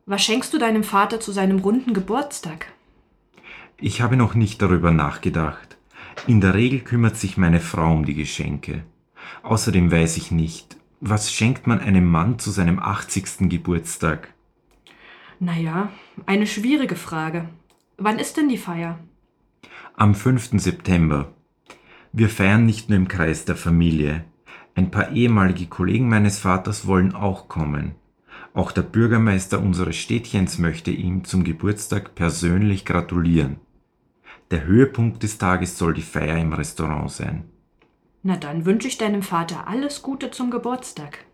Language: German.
Was schenkst du deinem Vater zu seinem runden Geburtstag? Ich habe noch nicht darüber nachgedacht. In der Regel kümmert sich meine Frau um die Geschenke. Außerdem weiß ich nicht, was schenkt man einem Mann zu seinem 80. Geburtstag? Naja, eine schwierige Frage. Wann ist denn die Feier? Am 5. September. Wir feiern nicht nur im Kreis der Familie. Ein paar ehemalige Kollegen meines Vaters wollen auch kommen. Auch der Bürgermeister unseres Städtchens möchte ihm zum Geburtstag persönlich gratulieren. Der Höhepunkt des Tages soll die Feier im Restaurant sein. Na dann wünsche ich deinem Vater alles Gute zum Geburtstag.